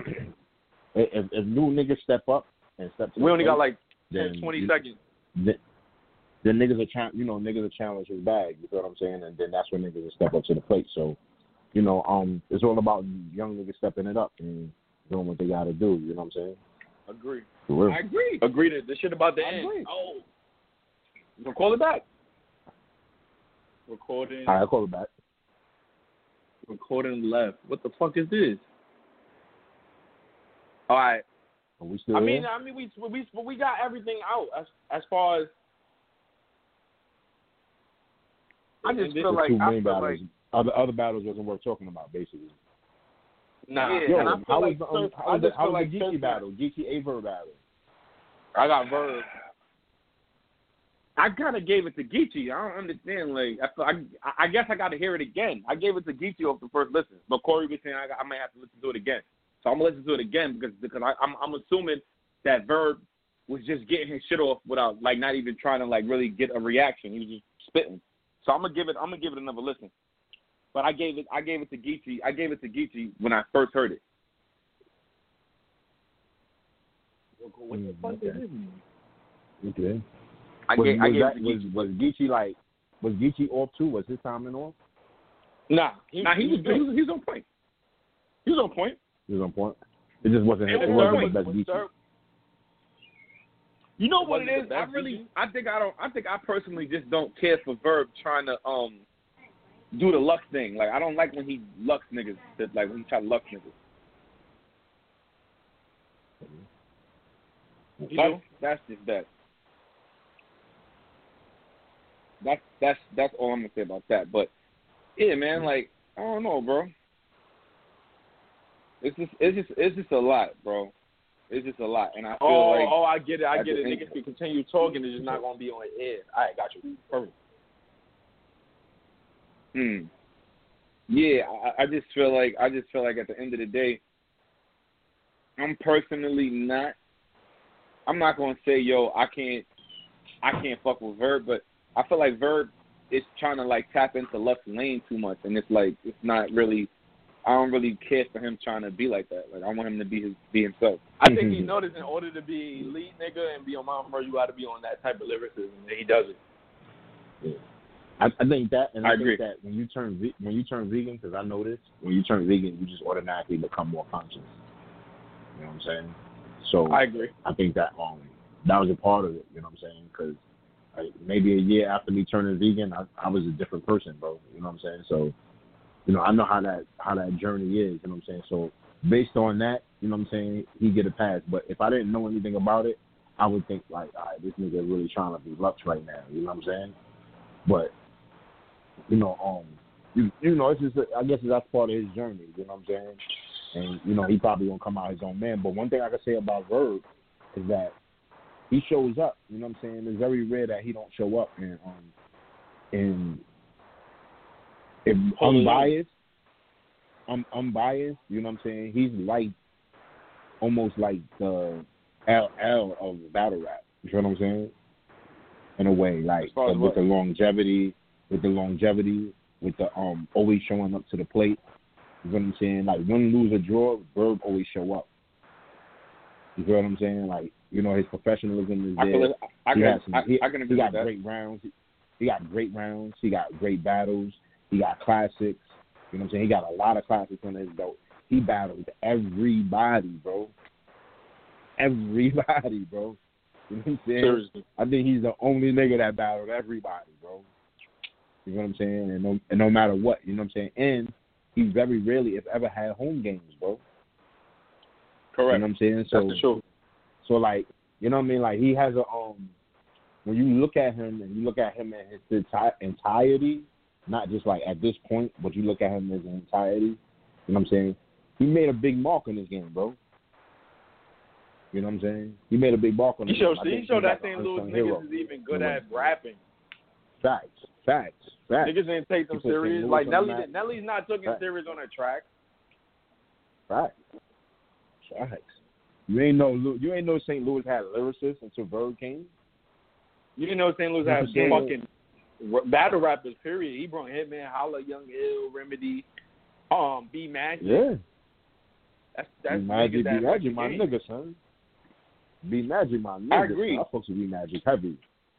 if, if new niggas step up and step to We the only got plate, like ten, then twenty you- seconds. then, then niggas are cha- you know niggas are challenge his bag. You know what I'm saying? And then that's when niggas will step up to the plate. So, you know, um, it's all about young niggas stepping it up and doing what they got to do. You know what I'm saying? Agree. For real. I agree. Agree to the shit about the I end. agree. Oh, You can call it back. recording. All right, I call it back. Recording left. What the fuck is this? All right. Are we still I mean, there? I mean, we we we got everything out as as far as. I just The feel The like two I main feel battles. like Other other battles wasn't worth talking about, basically. Nah. Yeah, Yo, and I feel how like was the um, Surf- how I was the, just how feel was like the Geeky Surf- battle? Geeky Aver battle. I got Verb. I kind of gave it to Geechee. I don't understand. Like, I, feel, I, I guess I got to hear it again. I gave it to Geechee off the first listen, but Corey was saying I, got, I might have to listen to it again. So I'm gonna listen to it again because because I, I'm I'm assuming that Verb was just getting his shit off without like not even trying to like really get a reaction. He was just spitting. So I'm gonna give it I'm gonna give it another listen. But I gave it I gave it to Geechee. I gave it to Geechee when I first heard it. What the Mm, fuck okay. is this? Okay. I was, gave was I gave that, it to was, Geechee. was Geechee like was Geechee off too? Was his timing off? Nah, he, Nah, he was good. he was, he was on point. He was on point. He was on point. It just wasn't. It It, was wasn't Verb, the best was Geechee. Verb. You know It what it wasn't is? the I best really, Geechee. I think I don't, I think I personally just don't care for Verb trying to um do the Lux thing. Like I don't like when he Lux niggas, that, like when he try to Lux niggas. You That's, know? that's just that. That's that's that's all I'm gonna say about that. But yeah, man, like I don't know, bro. It's just it's just it's just a lot, bro. It's just a lot, and I feel Oh, like oh, I get it. I at get the it. end- Niggas can continue talking. It's just not gonna be on air. All right, got you. Perfect. Hmm. Yeah, I, I just feel like I just feel like at the end of the day, I'm personally not. I'm not gonna say yo, I can't, I can't fuck with Verb, but I feel like Verb is trying to like tap into Lux lane too much, and it's like it's not really. I don't really care for him trying to be like that. Like I want him to be his be himself. I think he noticed in order to be elite nigga and be on Mount Verb, you got to be on that type of lyricism, and he does it. Yeah. I, I think that, and I, I think agree. that when you turn ve- when you turn vegan, because I know this, when you turn vegan, you just automatically become more conscious. You know what I'm saying? So I agree. I think that um that was a part of it. You know what I'm saying? Because like, maybe a year after me turning vegan, I, I was a different person, bro. You know what I'm saying? So you know I know how that how that journey is. You know what I'm saying? So based on that, you know what I'm saying, he get a pass. But if I didn't know anything about it, I would think like, all right, this nigga really trying to be Lux right now. You know what I'm saying? But you know, um, you you know, it's just a, I guess that's part of his journey. You know what I'm saying? And you know, he probably gonna come out his own man. But one thing I can say about Verb is that he shows up. You know what I'm saying? It's very rare that he don't show up. And um, and if unbiased, I'm unbiased. You know what I'm saying? He's like almost like the L L of battle rap. You know what I'm saying? In a way, like far as with what? the longevity, with the longevity, with the um always showing up to the plate. You know what I'm saying? Like win, lose, or draw, Verb always show up. You know what I'm saying? Like you know his professionalism is I there. feel it, I he can has some, I, he, I can he agree got with that. great rounds. He, he got great rounds. He got great battles. He got classics. You know what I'm saying? He got a lot of classics under his belt. He battled everybody, bro. Everybody, bro. You know what I'm saying? Seriously. I think he's the only nigga that battled everybody, bro. You know what I'm saying? And no, and no matter what, you know what I'm saying? And he very rarely, if ever, had home games, bro. Correct. You know what I'm saying? So, That's the truth. so like, you know what I mean? Like, he has a, um, when you look at him and you look at him in his enti- entirety, not just like at this point, but you look at him as an entirety, you know what I'm saying? He made a big mark in this game, bro. You know what I'm saying? He made a big mark on He this showed, game. I he think showed he's that like Saint an Louis unsung niggas hero. is even good You know at rapping. Facts, facts, facts. Niggas didn't take them He put Saint serious. Louis Like on Nelly, the map. did- Nelly's not taken Facts. serious on a track. Facts. Facts. You ain't know you ain't know Saint Louis had lyricists until Verb came. You didn't know Saint Louis That's had what I'm fucking r- battle rappers. Period. He brought Hitman, Holla, Young Ill, Remedy, um, B Magic. Yeah. That's that's B Magic, niggas B that Magic, wreck my the game. nigga, son. B Magic, my nigga. I agree. Son. I fucks with B Magic heavy.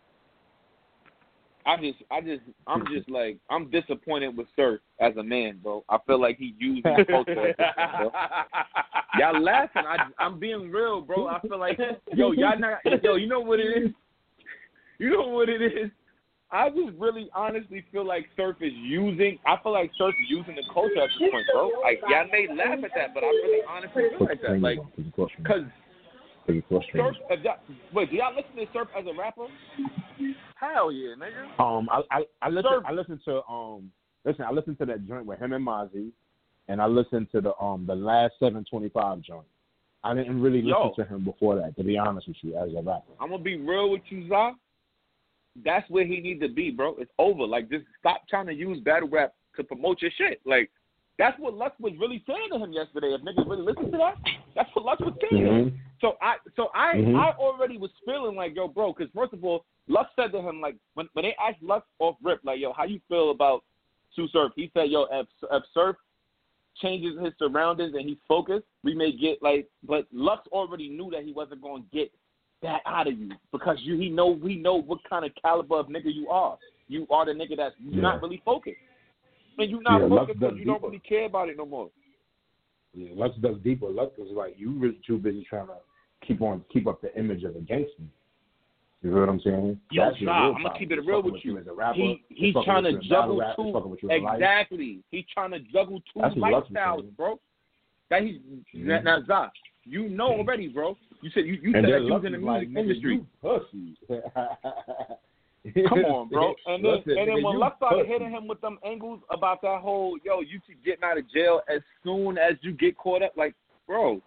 I just, I just, I'm just like, I'm disappointed with Surf as a man, bro. I feel like he used his culture. As a, bro. Y'all laughing? I, I'm being real, bro. I feel like, yo, y'all not, yo, you know what it is? You know what it is? I just really honestly feel like Surf is using. I feel like Surf is using the culture at this point, bro. Like, y'all may laugh at that, but I really honestly feel like that. Like, because Surf. If y'all, wait, do y'all listen to Surf as a rapper? Hell yeah, nigga. Um, I I, I listen. Surf. I listen to um. Listen, I listened to that joint with him and Mozzie, and I listened to the um the last seven twenty-five joint. I didn't really listen Yo. to him before that, to be honest with you, as a rapper. I'm gonna be real with you, Zah. That's where he needs to be, bro. It's over. Like, just stop trying to use battle rap to promote your shit. Like, that's what Lux was really saying to him yesterday. If niggas really listen to that, that's what Lux was saying Mm-hmm. to him. So I, so I, Mm-hmm. I already was feeling like, yo, bro, because first of all, Lux said to him, like, when when they asked Lux off rip, like, yo, how you feel about Sue Surf? He said, yo, if, if Surf changes his surroundings and he's focused, we may get like, but Lux already knew that he wasn't going to get that out of you because you he know we know what kind of caliber of nigga you are. You are the nigga that's Yeah. not really focused, and you're not Yeah, Lux focused because does you don't deeper. really care about it no more. Yeah, Lux does deeper. Lux is like, you really too busy trying to keep on keep up the image of a gangster. You know what I'm saying? Yo, That's your Zah, real I'm gonna problem. keep it It's real fucking with you. as a rapper. He It's he's fucking trying with to you in battle juggle rap. It's two fucking with you in life. exactly. He's trying to juggle two That's what Lux is lifestyles, saying. bro. That he's Mhm. now, Zah, you know already, bro. You said you, you And said then that you Lux was in the is music like, nigga, industry. you pussy. Come on, bro. And then, Lux said, and then nigga, when you Lux started pussy. hitting him with them angles about that whole, yo, you keep getting out of jail as soon as you get caught up, like, bro.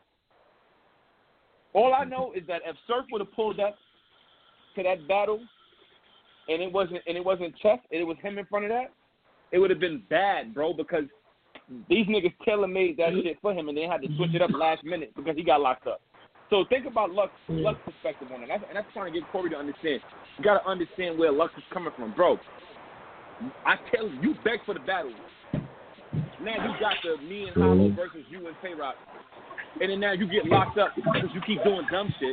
All I know is that if Surf would have pulled up to that battle, and it wasn't and it wasn't Chess, and it was him in front of that, it would have been bad, bro, because these niggas tailor made that shit for him, and they had to switch it up last minute because he got locked up. So think about Lux, Lux perspective on it, that's, and that's trying to get Corey to understand. You got to understand where Lux is coming from, bro. I tell you, you beg for the battle. Now you got the me and Hollow versus you and Tay-Rock, and then now you get locked up because you keep doing dumb shit.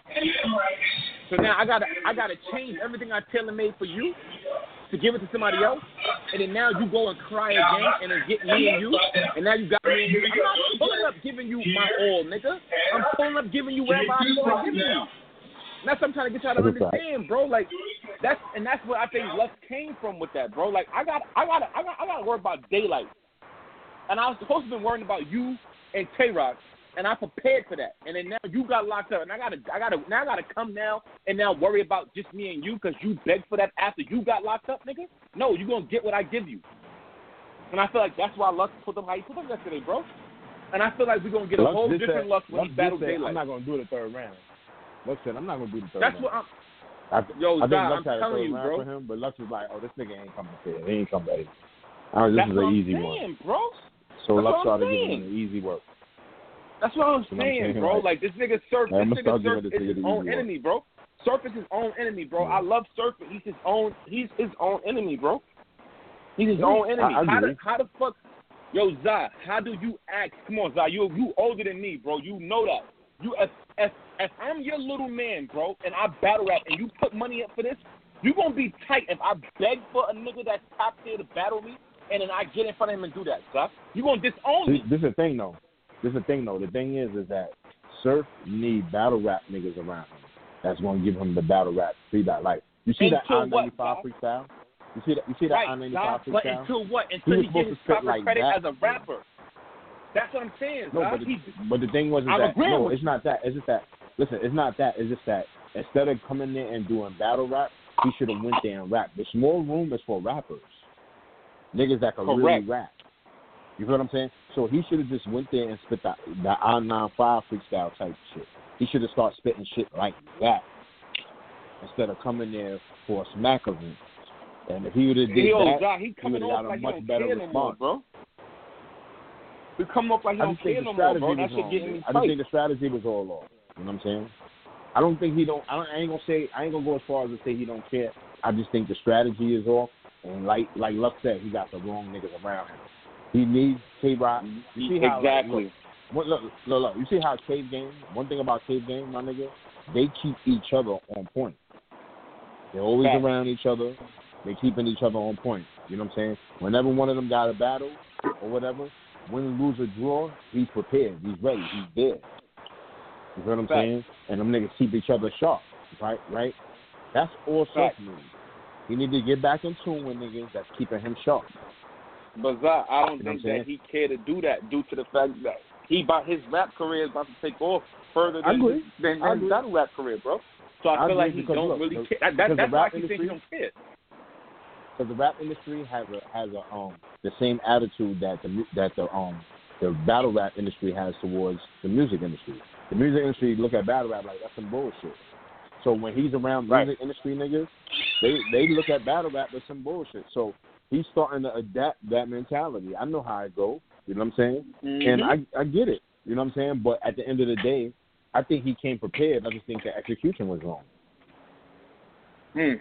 So now I gotta I gotta change everything I tailor made for you to give it to somebody else, and then now you go and cry again and then get me and you, and now you got me and you. I'm not pulling up giving you my all, nigga. I'm pulling up giving you whatever I feel like giving you. And that's what I'm trying to get y'all to understand, bro. Like that's and that's what I think Lux came from with that, bro. Like I got I got I got I got to worry about daylight, and I was supposed to be worrying about you and Tay-Rock. And I prepared for that, and then now you got locked up, and I gotta, I gotta, now I gotta come now and now worry about just me and you because you begged for that after you got locked up, nigga. No, you gonna get what I give you, and I feel like that's why Lux put them how he put them yesterday, bro. And I feel like we're gonna get a Lux whole did different say- Lux when Lux he did battles say, daylight. I'm not gonna do the third round. Lux said, I'm not gonna do the third That's round. what I'm. I, th- Yo, I think Zah, Lux I'm had a telling third you, round bro. for him, but Lux was like, oh, this nigga ain't coming prepared. He ain't come ready. I was, this That's is what an I'm easy saying, one. bro. So That's Lux what I'm started giving saying. him the easy work. That's what I'm You know what I'm saying, saying? bro. Like, Like, this nigga Surf, I'm this gonna nigga start Surf giving this is nigga his the own easy work. enemy, bro. Surf is his own enemy, bro. Yeah. I love Surf, but he's his own. He's his own enemy, bro. He's his Yeah, own enemy. I- I how agree. the how the fuck, yo Zah? How do you act? Come on, Zah. You you older than me, bro. You know that. You if if if I'm your little man, bro, and I battle rap and you put money up for this, you gonna be tight if I beg for a nigga that's top tier to battle me, and then I get in front of him and do that, Zah. You gonna disown See, me? this is the thing, though. This is the thing, though. The thing is, is that Surf need battle rap niggas around him. That's gonna give him the battle rap freestyle. Like you see that Until I ninety-five what, freestyle. You see that? You see that Right, I ninety-five Zah, but freestyle? until what? He Until was he, supposed gets his to spit proper like credit that. as a rapper. That's what I'm saying, No, Zah. but the, He, but the thing was is I'm that agreeing no, with it's you. not that. It's just that. Listen, it's not that. It's just that instead of coming there and doing battle rap, he should have went there and rap. The small room is for rappers, niggas that can really Correct. rap. You feel what I'm saying? So he should have just went there and spit that the I ninety-five freestyle type shit. He should have started spitting shit like that instead of coming there for a smack event. And if he would have did Yo, that, Zah, he he coming would have off got a like he much don't better care no more, response. bro. He coming off like he I don't just think care the no more, strategy bro. That was shit wrong. getting me I just tight. think the strategy was all off. You know what I'm saying? I don't think he don't. I, don't, I ain't gonna say. I ain't gonna go as far as to say he don't care. I just think the strategy is off. And like like Lux said, he got the wrong niggas around him. He needs K-Rock. You see how, Exactly. Like, look, look, look, look, you see how Cave Game. One thing about Cave Game, my nigga, they keep each other on point. They're always Fact. around each other. They keeping each other on point. You know what I'm saying? Whenever one of them got a battle or whatever, win, lose, or draw, he's prepared. He's ready. He's there. You know what I'm Fact. saying? And them niggas keep each other sharp, right? Right? That's all Surf Fact. needs. He need to get back in tune with niggas that's keeping him sharp. But Zah, I don't You know think what I'm that he cared to do that due to the fact that he about his rap career is about to take off further I than agree. his, than, I than his agree. battle rap career, bro. So I, I feel like agree he because, don't look, really the- care. That, that, because that's the why rap he thinks he industry- don't care. Because the rap industry has a has a um the same attitude that the mu- that the um the battle rap industry has towards the music industry. The music industry look at battle rap like that's some bullshit. So when he's around Right. music industry niggas, they they look at battle rap as some bullshit. So he's starting to adapt that mentality. I know how it go. You know what I'm saying? Mm-hmm. And I I get it. You know what I'm saying? But at the end of the day, I think he came prepared. I just think the execution was wrong. Hmm.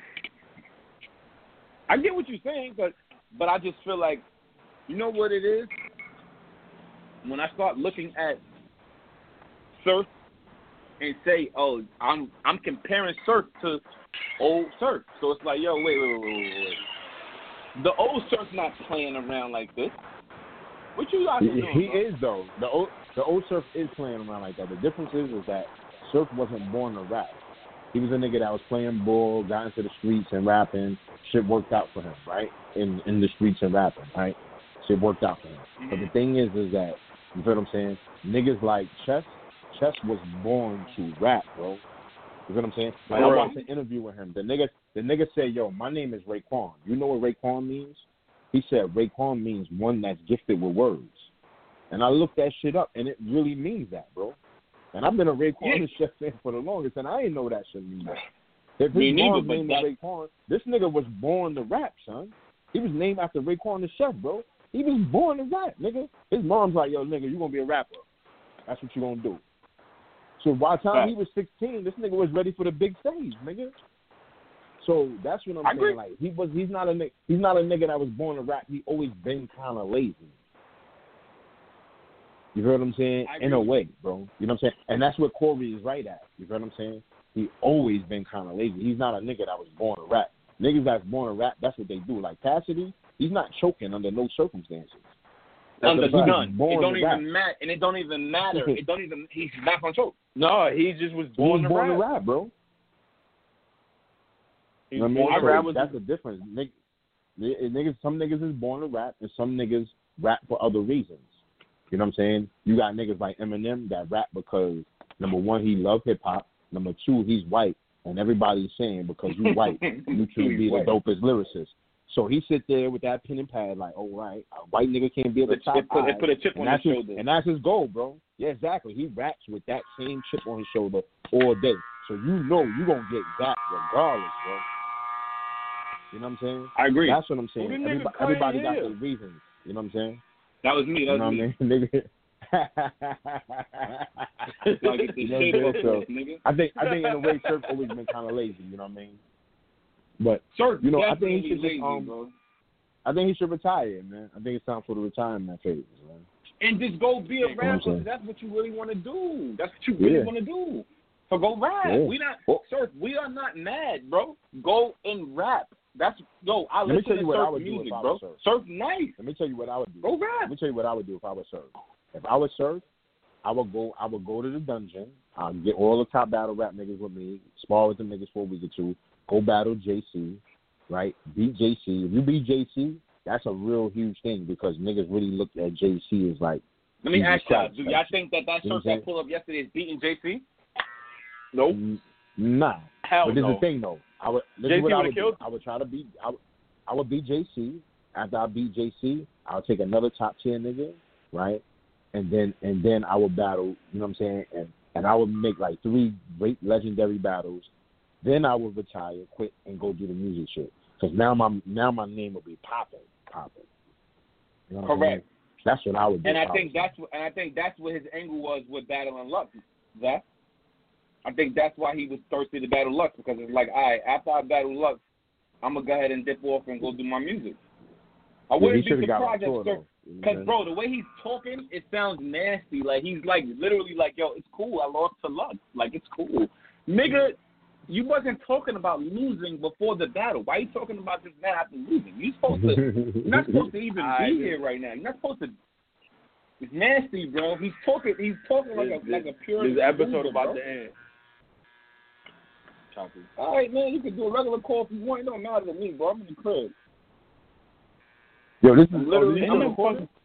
I get what you're saying, but but I just feel like, you know what it is? When I start looking at Surf and say, oh, I'm I'm comparing Surf to old Surf. So it's like, yo, wait, wait, wait, wait, wait, wait. The old Surf's not playing around like this. What you guys He, doing, he bro? is though. The old the old Surf is playing around like that. The difference is is that Surf wasn't born to rap. He was a nigga that was playing ball, got into the streets and rapping. Shit worked out for him, right? In in the streets and rapping, right? Shit worked out for him. Mm-hmm. But the thing is, is that you feel what I'm saying? Niggas like Chess, Chess was born to rap, bro. You feel what I'm saying? Like I Right. watched an interview with him. The nigga, the nigga said, "Yo, my name is Raekwon. You know what Raekwon means?" He said, "Raekwon means one that's gifted with words." And I looked that shit up, and it really means that, bro. And I've been a Raekwon Yeah. and Chef fan for the longest, and I didn't know that shit mean that. If his Me neither, mom's but name that- is Raekwon, this nigga was born to rap, son. He was named after Raekwon the Chef, bro. He was born to rap, nigga. His mom's like, yo, nigga, you gonna be a rapper. That's what you gonna do. So by the time Right. he was sixteen, this nigga was ready for the big stage, nigga. So that's what I'm I saying. agree. Like he was, he's not a nigga. He's not a nigga that was born to rap. He always been kind of lazy. You heard what I'm saying? I In a agree. way, bro. You know what I'm saying? And that's what Corey is right at. You heard what I'm saying? He always been kind of lazy. He's not a nigga that was born to rap. Niggas that's born to rap, that's what they do. Like Cassidy, he's not choking under no circumstances. That's Under a fact. none. He's born It don't to rap. even matter, and it don't even matter. It don't even. He's not gonna choke. No, he just was He born, was born to to rap. rap, bro. He You know was what I born mean? to So rap. Was that's the difference. Nig- niggas, some niggas is born to rap, and some niggas rap for other reasons. You know what I'm saying? You got niggas like Eminem that rap because, number one, he love hip-hop. Number two, he's white. And everybody's saying because you white, you should be the dopest lyricist. So he sit there with that pen and pad like, all right, a white nigga can't be at the It top. put, it high. put a chip and on his that's his, shoulder. and that's his goal, bro. Yeah, exactly. He raps with that same chip on his shoulder all day. So you know you going to get that regardless, bro. You know what I'm saying? I agree. That's what I'm saying. Who the nigga Everybody, Kanye everybody got is? their reasons. You know what I'm saying? That was me. That You know was what me. I mean? Nigga. Gotta get the You know shape what I'm up, saying? So, nigga. I think I think in a way Surf always been kind of lazy. You know what I mean? But Surf, you know, I think definitely he should just, lazy, um, bro. I think he should retire, man. I think it's time for the retirement phase, man. And just go be a You know what I'm rapper. saying? That's what you really want to do. That's what you really Yeah. want to do. So go rap. Yeah. We not Well- Surf. We are not mad, bro. Go and rap. That's yo. I Let me listen tell to you what I Surf would do music, if I bro. was Surf. Surf nice. Let me tell you what I would do. Go Let rap. me tell you what I would do if I was Surf. If I was Surf, I would go. I would go to the dungeon. I'll get all the top battle rap niggas with me. Spar with them niggas for a week or two. Go battle J C, right? Beat J C. If you beat J C, that's a real huge thing because niggas really look at J C as like. Let me Jesus ask y'all. Christ, Do like, y'all think that that you know Surf what I'm that pull up yesterday is beating J C? Nope. N- Nah. Hell But this no. is the thing though. I would. This J C is what I would've would killed do. I would try to beat. I would, I would beat J C. After I beat J C, I'll take another top tier nigga, right? And then and then I would battle. You know what I'm saying? And and I would make like three great legendary battles. Then I would retire, quit, and go do the music shit. Because now my now my name will be popping, popping. You know what I'm saying? Correct. That's what I would do. And I if think was that's what, and I think that's what his angle was with battling Lux. Zach. I think that's why he was thirsty to battle Lux because it's like, all right, after I battle Lux, I'm gonna go ahead and dip off and go do my music. I Yeah, he wouldn't be should've got surprised on tour, if Surf, though. You know what I'm because saying? bro, the way he's talking, it sounds nasty. Like he's like literally like, yo, it's cool. I lost to Lux. Like it's cool, nigga. You wasn't talking about losing before the battle. Why are you talking about this now after losing? You supposed to. You're not supposed to even I be agree. here right now. You're not supposed to. It's nasty, bro. He's talking. He's talking like a This, like a pure. this episode loser, about bro. to end. Choppy. All right, man. You can do a regular call if you want. It don't matter to me, bro. I'm in the crib. Yo, this is I'm literally. oh, I'm this in fucking.